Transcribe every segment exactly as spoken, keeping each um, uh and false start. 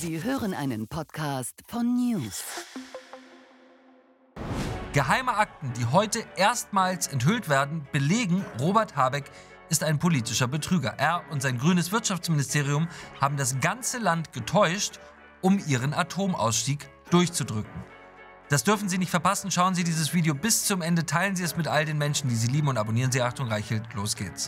Sie hören einen Podcast von News. Geheime Akten, die heute erstmals enthüllt werden, belegen, Robert Habeck ist ein politischer Betrüger. Er und sein grünes Wirtschaftsministerium haben das ganze Land getäuscht, um ihren Atomausstieg durchzudrücken. Das dürfen Sie nicht verpassen. Schauen Sie dieses Video bis zum Ende. Teilen Sie es mit all den Menschen, die Sie lieben, und abonnieren Sie Achtung Reichelt. Los geht's.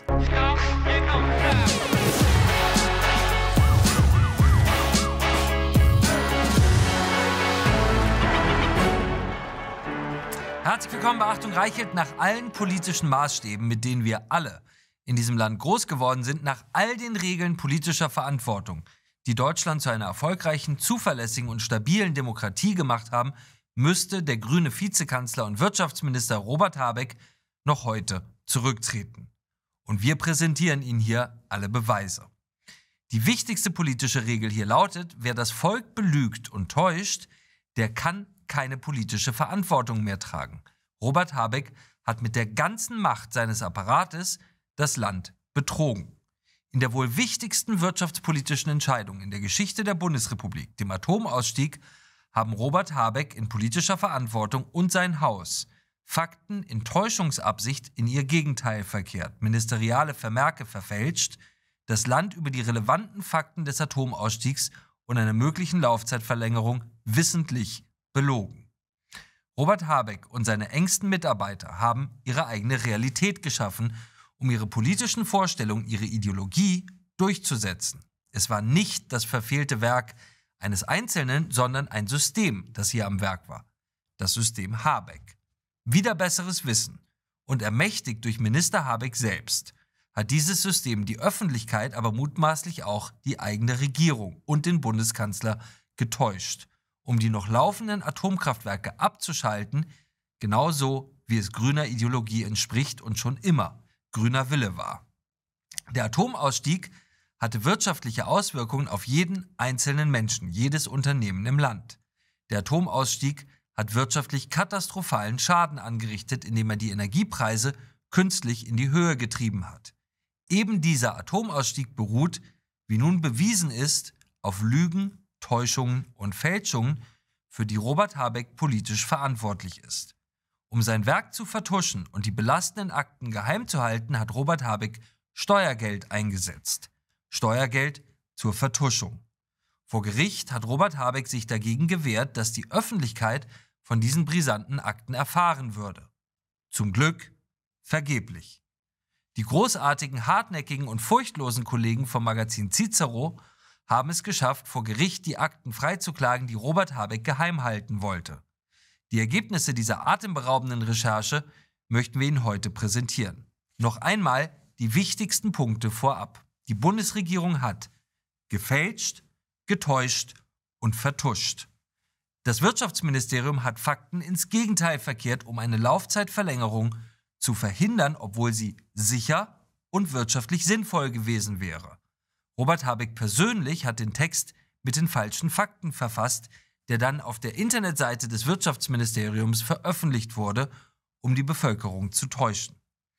Herzlich willkommen bei Achtung Reichelt. Nach allen politischen Maßstäben, mit denen wir alle in diesem Land groß geworden sind, nach all den Regeln politischer Verantwortung, die Deutschland zu einer erfolgreichen, zuverlässigen und stabilen Demokratie gemacht haben, müsste der grüne Vizekanzler und Wirtschaftsminister Robert Habeck noch heute zurücktreten. Und wir präsentieren Ihnen hier alle Beweise. Die wichtigste politische Regel hier lautet: Wer das Volk belügt und täuscht, der kann keine politische Verantwortung mehr tragen. Robert Habeck hat mit der ganzen Macht seines Apparates das Land betrogen. In der wohl wichtigsten wirtschaftspolitischen Entscheidung in der Geschichte der Bundesrepublik, dem Atomausstieg, haben Robert Habeck in politischer Verantwortung und sein Haus Fakten in Täuschungsabsicht in ihr Gegenteil verkehrt, ministeriale Vermerke verfälscht, das Land über die relevanten Fakten des Atomausstiegs und einer möglichen Laufzeitverlängerung wissentlich belogen. Robert Habeck und seine engsten Mitarbeiter haben ihre eigene Realität geschaffen, um ihre politischen Vorstellungen, ihre Ideologie durchzusetzen. Es war nicht das verfehlte Werk eines Einzelnen, sondern ein System, das hier am Werk war. Das System Habeck. Wider besseres Wissen und ermächtigt durch Minister Habeck selbst hat dieses System die Öffentlichkeit, aber mutmaßlich auch die eigene Regierung und den Bundeskanzler getäuscht, um die noch laufenden Atomkraftwerke abzuschalten, genauso wie es grüner Ideologie entspricht und schon immer grüner Wille war. Der Atomausstieg hatte wirtschaftliche Auswirkungen auf jeden einzelnen Menschen, jedes Unternehmen im Land. Der Atomausstieg hat wirtschaftlich katastrophalen Schaden angerichtet, indem er die Energiepreise künstlich in die Höhe getrieben hat. Eben dieser Atomausstieg beruht, wie nun bewiesen ist, auf Lügen, Täuschungen und Fälschungen, für die Robert Habeck politisch verantwortlich ist. Um sein Werk zu vertuschen und die belastenden Akten geheim zu halten, hat Robert Habeck Steuergeld eingesetzt. Steuergeld zur Vertuschung. Vor Gericht hat Robert Habeck sich dagegen gewehrt, dass die Öffentlichkeit von diesen brisanten Akten erfahren würde. Zum Glück vergeblich. Die großartigen, hartnäckigen und furchtlosen Kollegen vom Magazin Cicero haben es geschafft, vor Gericht die Akten freizuklagen, die Robert Habeck geheim halten wollte. Die Ergebnisse dieser atemberaubenden Recherche möchten wir Ihnen heute präsentieren. Noch einmal die wichtigsten Punkte vorab. Die Bundesregierung hat gefälscht, getäuscht und vertuscht. Das Wirtschaftsministerium hat Fakten ins Gegenteil verkehrt, um eine Laufzeitverlängerung zu verhindern, obwohl sie sicher und wirtschaftlich sinnvoll gewesen wäre. Robert Habeck persönlich hat den Text mit den falschen Fakten verfasst, der dann auf der Internetseite des Wirtschaftsministeriums veröffentlicht wurde, um die Bevölkerung zu täuschen.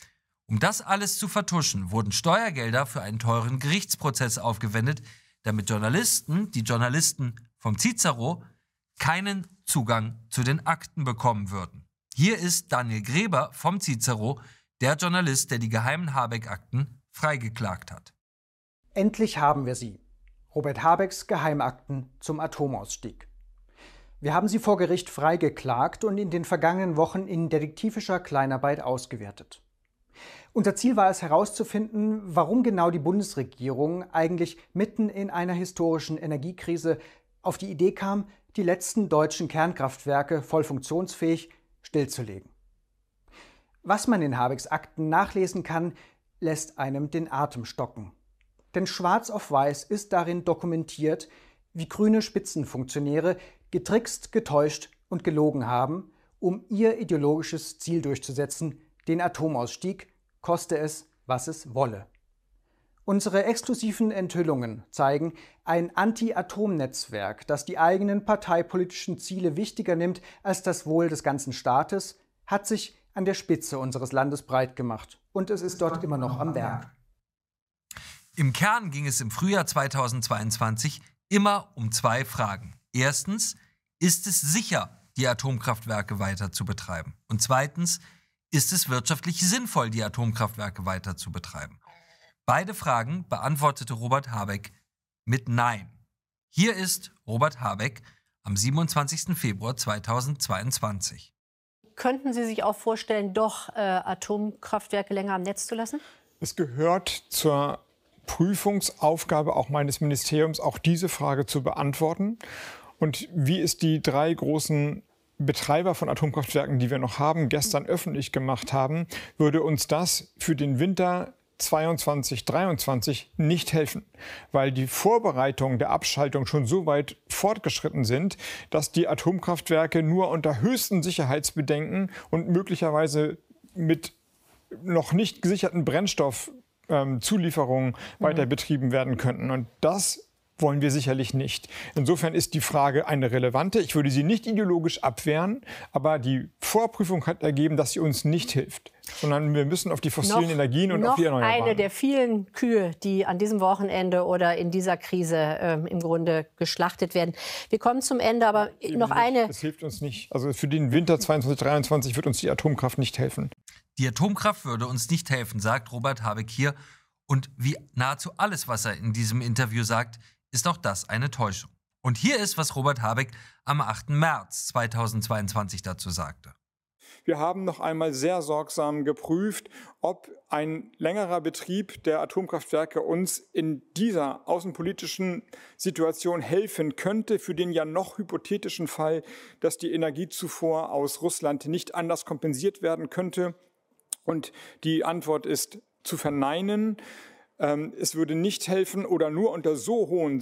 Um das alles zu vertuschen, wurden Steuergelder für einen teuren Gerichtsprozess aufgewendet, damit Journalisten, die Journalisten vom Cicero, keinen Zugang zu den Akten bekommen würden. Hier ist Daniel Gräber vom Cicero, der Journalist, der die geheimen Habeck-Akten freigeklagt hat. Endlich haben wir sie. Robert Habecks Geheimakten zum Atomausstieg. Wir haben sie vor Gericht freigeklagt und in den vergangenen Wochen in detektivischer Kleinarbeit ausgewertet. Unser Ziel war es herauszufinden, warum genau die Bundesregierung eigentlich mitten in einer historischen Energiekrise auf die Idee kam, die letzten deutschen Kernkraftwerke voll funktionsfähig stillzulegen. Was man in Habecks Akten nachlesen kann, lässt einem den Atem stocken. Denn schwarz auf weiß ist darin dokumentiert, wie grüne Spitzenfunktionäre getrickst, getäuscht und gelogen haben, um ihr ideologisches Ziel durchzusetzen, den Atomausstieg, koste es, was es wolle. Unsere exklusiven Enthüllungen zeigen ein Anti-Atom-Netzwerk, das die eigenen parteipolitischen Ziele wichtiger nimmt als das Wohl des ganzen Staates, hat sich an der Spitze unseres Landes breit gemacht. Und es ist dort immer noch am Werk. Im Kern ging es im Frühjahr zweitausendzweiundzwanzig immer um zwei Fragen. Erstens, ist es sicher, die Atomkraftwerke weiter zu betreiben? Und zweitens, ist es wirtschaftlich sinnvoll, die Atomkraftwerke weiter zu betreiben? Beide Fragen beantwortete Robert Habeck mit Nein. Hier ist Robert Habeck am siebenundzwanzigsten Februar zweitausendzweiundzwanzig. Könnten Sie sich auch vorstellen, doch äh, Atomkraftwerke länger am Netz zu lassen? Es gehört zur Prüfungsaufgabe auch meines Ministeriums, auch diese Frage zu beantworten. Und wie es die drei großen Betreiber von Atomkraftwerken, die wir noch haben, gestern öffentlich gemacht haben, würde uns das für den Winter zweiundzwanzig dreiundzwanzig nicht helfen, weil die Vorbereitungen der Abschaltung schon so weit fortgeschritten sind, dass die Atomkraftwerke nur unter höchsten Sicherheitsbedenken und möglicherweise mit noch nicht gesicherten Brennstoffzulieferungen ähm, mhm. weiter betrieben werden könnten. Und das wollen wir sicherlich nicht. Insofern ist die Frage eine relevante. Ich würde sie nicht ideologisch abwehren, aber die Vorprüfung hat ergeben, dass sie uns nicht hilft, sondern wir müssen auf die fossilen noch, Energien und auf die Erneuerbaren. Eine der vielen Kühe, die an diesem Wochenende oder in dieser Krise ähm, im Grunde geschlachtet werden. Wir kommen zum Ende, aber noch eine... Das hilft uns nicht. Also für den Winter zweiundzwanzig dreiundzwanzig wird uns die Atomkraft nicht helfen. Die Atomkraft würde uns nicht helfen, sagt Robert Habeck hier. Und wie nahezu alles, was er in diesem Interview sagt, ist auch das eine Täuschung. Und hier ist, was Robert Habeck am achten März zweitausendzweiundzwanzig dazu sagte. Wir haben noch einmal sehr sorgsam geprüft, ob ein längerer Betrieb der Atomkraftwerke uns in dieser außenpolitischen Situation helfen könnte, für den ja noch hypothetischen Fall, dass die Energiezufuhr aus Russland nicht anders kompensiert werden könnte. Und die Antwort ist zu verneinen. Es würde nicht helfen oder nur unter so hohen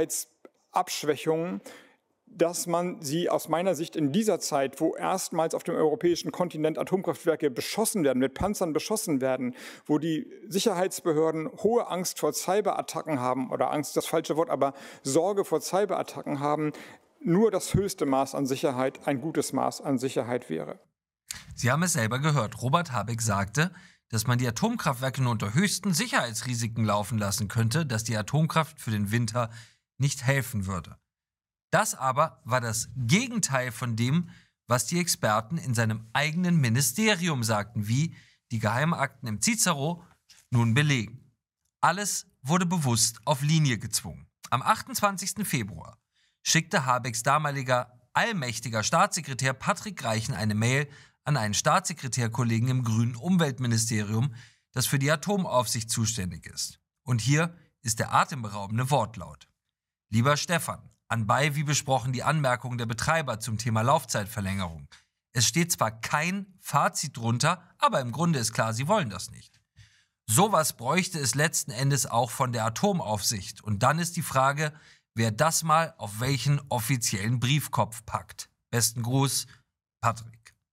Sicherheitsabschwächungen, dass man sie aus meiner Sicht in dieser Zeit, wo erstmals auf dem europäischen Kontinent Atomkraftwerke beschossen werden, mit Panzern beschossen werden, wo die Sicherheitsbehörden hohe Angst vor Cyberattacken haben, oder Angst, das falsche Wort, aber Sorge vor Cyberattacken haben, nur das höchste Maß an Sicherheit ein gutes Maß an Sicherheit wäre. Sie haben es selber gehört. Robert Habeck sagte, dass man die Atomkraftwerke nur unter höchsten Sicherheitsrisiken laufen lassen könnte, dass die Atomkraft für den Winter nicht helfen würde. Das aber war das Gegenteil von dem, was die Experten in seinem eigenen Ministerium sagten, wie die Geheimakten im Cicero nun belegen. Alles wurde bewusst auf Linie gezwungen. Am achtundzwanzigsten Februar schickte Habecks damaliger allmächtiger Staatssekretär Patrick Reichen eine Mail an einen Staatssekretärkollegen im grünen Umweltministerium, das für die Atomaufsicht zuständig ist. Und hier ist der atemberaubende Wortlaut. Lieber Stefan, anbei wie besprochen die Anmerkungen der Betreiber zum Thema Laufzeitverlängerung. Es steht zwar kein Fazit drunter, aber im Grunde ist klar, sie wollen das nicht. Sowas bräuchte es letzten Endes auch von der Atomaufsicht. Und dann ist die Frage, wer das mal auf welchen offiziellen Briefkopf packt. Besten Gruß, Patrick.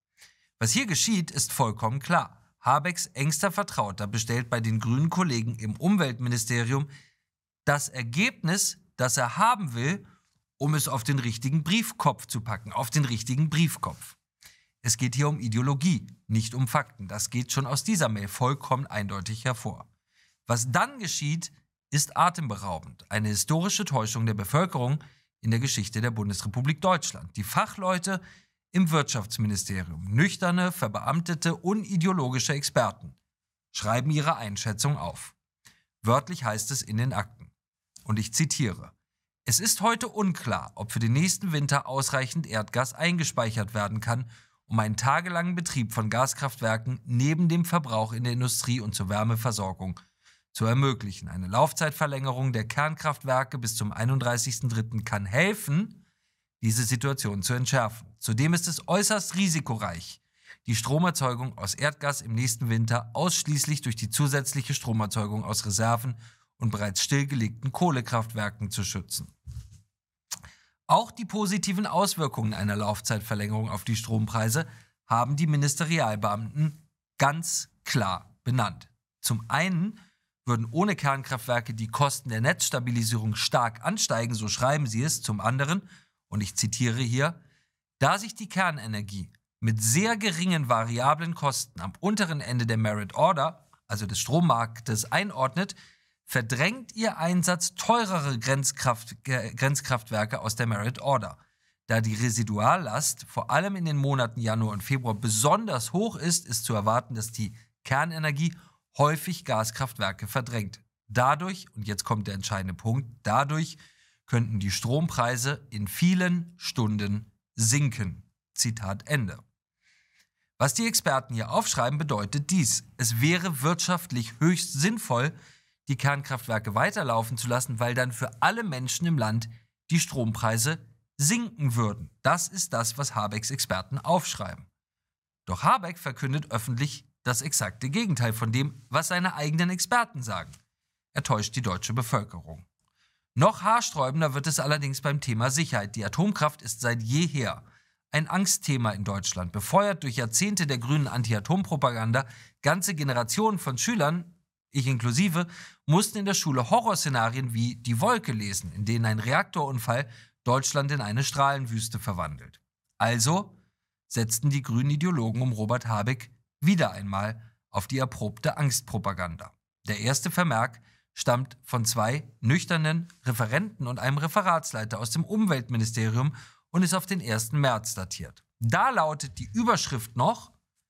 Was hier geschieht, ist vollkommen klar. Habecks engster Vertrauter bestellt bei den grünen Kollegen im Umweltministerium das Ergebnis, das er haben will, um es auf den richtigen Briefkopf zu packen, auf den richtigen Briefkopf. Es geht hier um Ideologie, nicht um Fakten. Das geht schon aus dieser Mail vollkommen eindeutig hervor. Was dann geschieht, ist atemberaubend. Eine historische Täuschung der Bevölkerung in der Geschichte der Bundesrepublik Deutschland. Die Fachleute im Wirtschaftsministerium, nüchterne, verbeamtete, unideologische Experten, schreiben ihre Einschätzung auf. Wörtlich heißt es in den Akten. Und ich zitiere: Es ist heute unklar, ob für den nächsten Winter ausreichend Erdgas eingespeichert werden kann, um einen tagelangen Betrieb von Gaskraftwerken neben dem Verbrauch in der Industrie und zur Wärmeversorgung zu ermöglichen. Eine Laufzeitverlängerung der Kernkraftwerke bis zum einunddreißigsten dritten kann helfen, diese Situation zu entschärfen. Zudem ist es äußerst risikoreich, die Stromerzeugung aus Erdgas im nächsten Winter ausschließlich durch die zusätzliche Stromerzeugung aus Reserven und bereits stillgelegten Kohlekraftwerken zu schützen. Auch die positiven Auswirkungen einer Laufzeitverlängerung auf die Strompreise haben die Ministerialbeamten ganz klar benannt. Zum einen würden ohne Kernkraftwerke die Kosten der Netzstabilisierung stark ansteigen, so schreiben sie es. Zum anderen, und ich zitiere hier, da sich die Kernenergie mit sehr geringen variablen Kosten am unteren Ende der Merit Order, also des Strommarktes, einordnet, verdrängt ihr Einsatz teurere Grenzkraft, äh, Grenzkraftwerke aus der Merit Order, da die Residuallast vor allem in den Monaten Januar und Februar besonders hoch ist, ist zu erwarten, dass die Kernenergie häufig Gaskraftwerke verdrängt. Dadurch, und jetzt kommt der entscheidende Punkt, dadurch könnten die Strompreise in vielen Stunden sinken. Zitat Ende. Was die Experten hier aufschreiben, bedeutet dies: Es wäre wirtschaftlich höchst sinnvoll, die Kernkraftwerke weiterlaufen zu lassen, weil dann für alle Menschen im Land die Strompreise sinken würden. Das ist das, was Habecks Experten aufschreiben. Doch Habeck verkündet öffentlich das exakte Gegenteil von dem, was seine eigenen Experten sagen. Er täuscht die deutsche Bevölkerung. Noch haarsträubender wird es allerdings beim Thema Sicherheit. Die Atomkraft ist seit jeher ein Angstthema in Deutschland, befeuert durch Jahrzehnte der grünen Anti-Atom-Propaganda. Ganze Generationen von Schülern, ich inklusive, mussten in der Schule Horrorszenarien wie Die Wolke lesen, in denen ein Reaktorunfall Deutschland in eine Strahlenwüste verwandelt. Also setzten die grünen Ideologen um Robert Habeck wieder einmal auf die erprobte Angstpropaganda. Der erste Vermerk stammt von zwei nüchternen Referenten und einem Referatsleiter aus dem Umweltministerium und ist auf den ersten März datiert. Da lautet die Überschrift noch: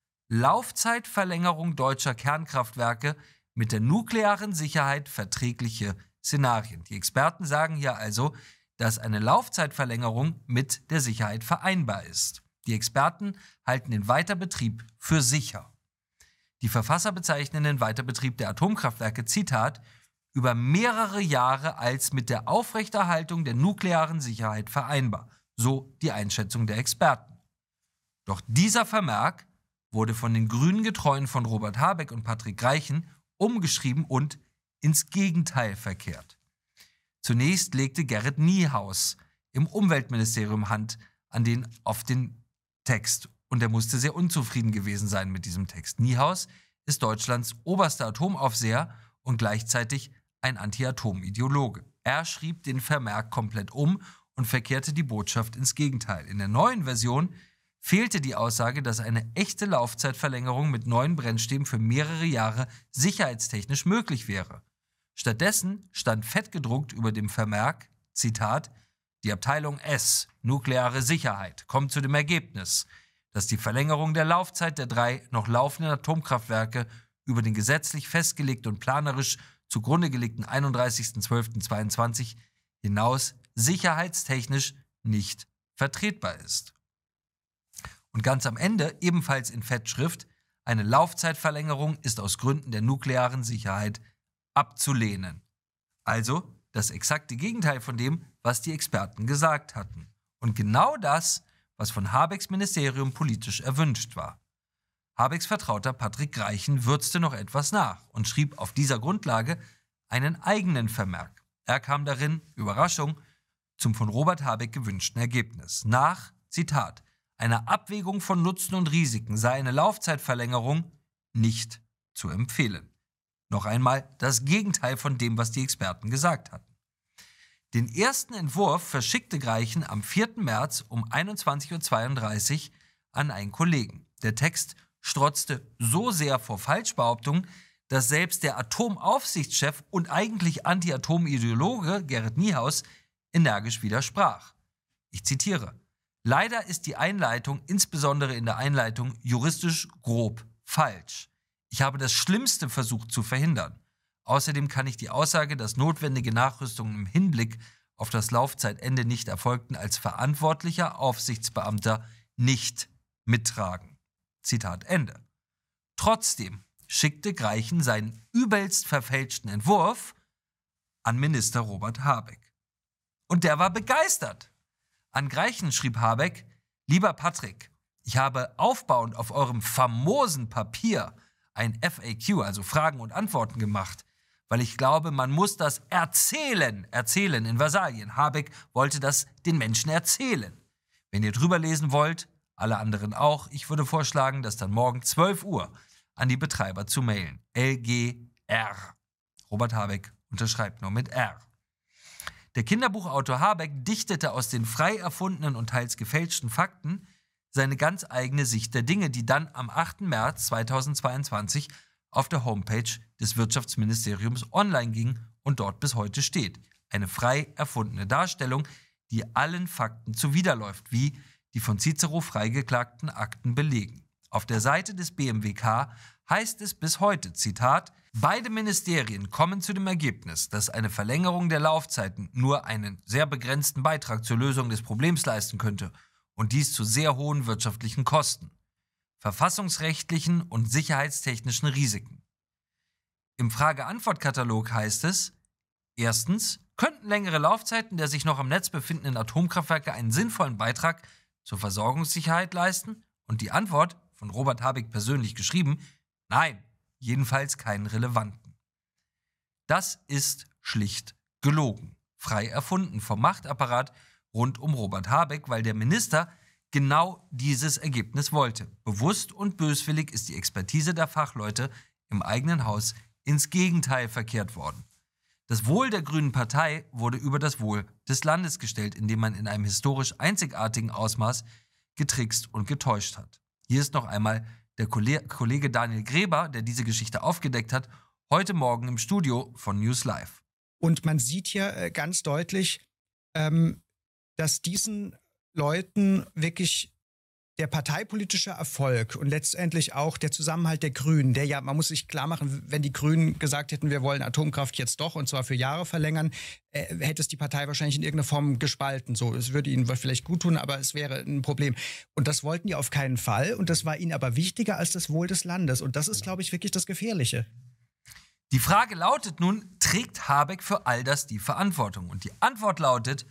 Laufzeitverlängerung deutscher Kernkraftwerke mit der nuklearen Sicherheit verträgliche Szenarien. Die Experten sagen hier also, dass eine Laufzeitverlängerung mit der Sicherheit vereinbar ist. Die Experten halten den Weiterbetrieb für sicher. Die Verfasser bezeichnen den Weiterbetrieb der Atomkraftwerke, Zitat, über mehrere Jahre als mit der Aufrechterhaltung der nuklearen Sicherheit vereinbar. So die Einschätzung der Experten. Doch dieser Vermerk wurde von den grünen Getreuen von Robert Habeck und Patrick Reichen umgeschrieben und ins Gegenteil verkehrt. Zunächst legte Gerrit Niehaus im Umweltministerium Hand an den, auf den Text und er musste sehr unzufrieden gewesen sein mit diesem Text. Niehaus ist Deutschlands oberster Atomaufseher und gleichzeitig ein Anti-Atom-Ideologe. Er schrieb den Vermerk komplett um und verkehrte die Botschaft ins Gegenteil. In der neuen Version fehlte die Aussage, dass eine echte Laufzeitverlängerung mit neuen Brennstäben für mehrere Jahre sicherheitstechnisch möglich wäre. Stattdessen stand fettgedruckt über dem Vermerk, Zitat, die Abteilung S, nukleare Sicherheit, kommt zu dem Ergebnis, dass die Verlängerung der Laufzeit der drei noch laufenden Atomkraftwerke über den gesetzlich festgelegten und planerisch zugrunde gelegten einunddreißigsten zwölften zweiundzwanzig hinaus sicherheitstechnisch nicht vertretbar ist. Und ganz am Ende, ebenfalls in Fettschrift, eine Laufzeitverlängerung ist aus Gründen der nuklearen Sicherheit abzulehnen. Also das exakte Gegenteil von dem, was die Experten gesagt hatten. Und genau das, was von Habecks Ministerium politisch erwünscht war. Habecks Vertrauter Patrick Reichen würzte noch etwas nach und schrieb auf dieser Grundlage einen eigenen Vermerk. Er kam darin, Überraschung, zum von Robert Habeck gewünschten Ergebnis. Nach, Zitat, einer Abwägung von Nutzen und Risiken sei eine Laufzeitverlängerung nicht zu empfehlen. Noch einmal das Gegenteil von dem, was die Experten gesagt hatten. Den ersten Entwurf verschickte Reichen am vierten März um einundzwanzig Uhr zweiunddreißig an einen Kollegen. Der Text strotzte so sehr vor Falschbehauptungen, dass selbst der Atomaufsichtschef und eigentlich Anti-Atom-Ideologe Gerrit Niehaus energisch widersprach. Ich zitiere: Leider ist die Einleitung, insbesondere in der Einleitung, juristisch grob falsch. Ich habe das Schlimmste versucht zu verhindern. Außerdem kann ich die Aussage, dass notwendige Nachrüstungen im Hinblick auf das Laufzeitende nicht erfolgten, als verantwortlicher Aufsichtsbeamter nicht mittragen. Zitat Ende. Trotzdem schickte Greichen seinen übelst verfälschten Entwurf an Minister Robert Habeck. Und der war begeistert. An Greichen schrieb Habeck: Lieber Patrick, ich habe aufbauend auf eurem famosen Papier ein F A Q, also Fragen und Antworten, gemacht, weil ich glaube, man muss das erzählen, erzählen in Versalien. Habeck wollte das den Menschen erzählen. Wenn ihr drüber lesen wollt, alle anderen auch, ich würde vorschlagen, das dann morgen zwölf Uhr an die Betreiber zu mailen. L G R. Robert Habeck unterschreibt nur mit R. Der Kinderbuchautor Habeck dichtete aus den frei erfundenen und teils gefälschten Fakten seine ganz eigene Sicht der Dinge, die dann am achten März zweitausendzweiundzwanzig auf der Homepage des Wirtschaftsministeriums online ging und dort bis heute steht. Eine frei erfundene Darstellung, die allen Fakten zuwiderläuft, wie die von Cicero freigeklagten Akten belegen. Auf der Seite des B M W K heißt es bis heute, Zitat, beide Ministerien kommen zu dem Ergebnis, dass eine Verlängerung der Laufzeiten nur einen sehr begrenzten Beitrag zur Lösung des Problems leisten könnte und dies zu sehr hohen wirtschaftlichen Kosten, verfassungsrechtlichen und sicherheitstechnischen Risiken. Im Frage-Antwort-Katalog heißt es, erstens, könnten längere Laufzeiten der sich noch am Netz befindenden Atomkraftwerke einen sinnvollen Beitrag zur Versorgungssicherheit leisten? Und die Antwort, von Robert Habeck persönlich geschrieben, nein, jedenfalls keinen relevanten. Das ist schlicht gelogen, frei erfunden vom Machtapparat rund um Robert Habeck, weil der Minister genau dieses Ergebnis wollte. Bewusst und böswillig ist die Expertise der Fachleute im eigenen Haus ins Gegenteil verkehrt worden. Das Wohl der Grünen Partei wurde über das Wohl des Landes gestellt, indem man in einem historisch einzigartigen Ausmaß getrickst und getäuscht hat. Hier ist noch einmal der Kollege Daniel Gräber, der diese Geschichte aufgedeckt hat, heute Morgen im Studio von News Live. Und man sieht hier ganz deutlich, ähm, dass diesen Leuten wirklich der parteipolitische Erfolg und letztendlich auch der Zusammenhalt der Grünen, der ja, man muss sich klar machen, wenn die Grünen gesagt hätten, wir wollen Atomkraft jetzt doch und zwar für Jahre verlängern, äh, hätte es die Partei wahrscheinlich in irgendeiner Form gespalten. So, es würde ihnen vielleicht gut tun, aber es wäre ein Problem. Und das wollten die auf keinen Fall und das war ihnen aber wichtiger als das Wohl des Landes. Und das ist, glaube ich, wirklich das Gefährliche. Die Frage lautet nun, trägt Habeck für all das die Verantwortung? Und die Antwort lautet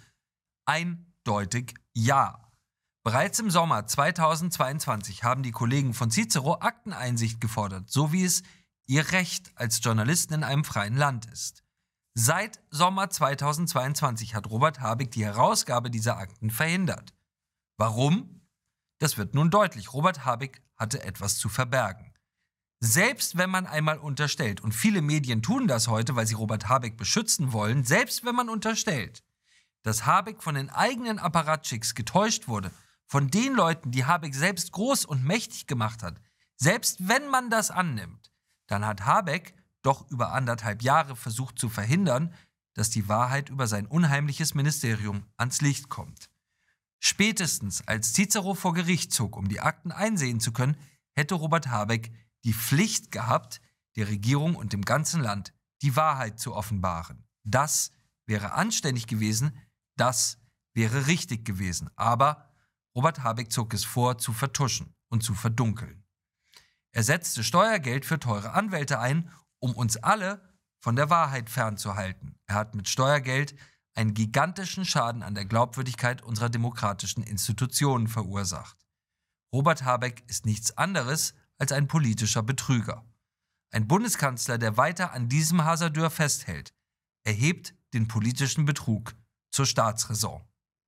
eindeutig ja. Bereits im Sommer zweitausendzweiundzwanzig haben die Kollegen von Cicero Akteneinsicht gefordert, so wie es ihr Recht als Journalisten in einem freien Land ist. Seit Sommer zweitausendzweiundzwanzig hat Robert Habeck die Herausgabe dieser Akten verhindert. Warum? Das wird nun deutlich. Robert Habeck hatte etwas zu verbergen. Selbst wenn man einmal unterstellt, und viele Medien tun das heute, weil sie Robert Habeck beschützen wollen, selbst wenn man unterstellt, dass Habeck von den eigenen Apparatschicks getäuscht wurde, von den Leuten, die Habeck selbst groß und mächtig gemacht hat, selbst wenn man das annimmt, dann hat Habeck doch über anderthalb Jahre versucht zu verhindern, dass die Wahrheit über sein unheimliches Ministerium ans Licht kommt. Spätestens als Cicero vor Gericht zog, um die Akten einsehen zu können, hätte Robert Habeck die Pflicht gehabt, der Regierung und dem ganzen Land die Wahrheit zu offenbaren. Das wäre anständig gewesen, das wäre richtig gewesen. Aber Robert Habeck zog es vor, zu vertuschen und zu verdunkeln. Er setzte Steuergeld für teure Anwälte ein, um uns alle von der Wahrheit fernzuhalten. Er hat mit Steuergeld einen gigantischen Schaden an der Glaubwürdigkeit unserer demokratischen Institutionen verursacht. Robert Habeck ist nichts anderes als ein politischer Betrüger. Ein Bundeskanzler, der weiter an diesem Hasardeur festhält, erhebt den politischen Betrug zur Staatsräson.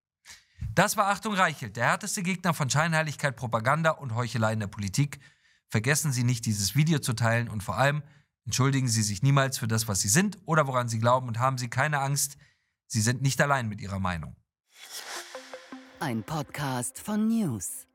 Das war Achtung Reichelt, der härteste Gegner von Scheinheiligkeit, Propaganda und Heuchelei in der Politik. Vergessen Sie nicht, dieses Video zu teilen und vor allem entschuldigen Sie sich niemals für das, was Sie sind oder woran Sie glauben und haben Sie keine Angst, Sie sind nicht allein mit Ihrer Meinung. Ein Podcast von News.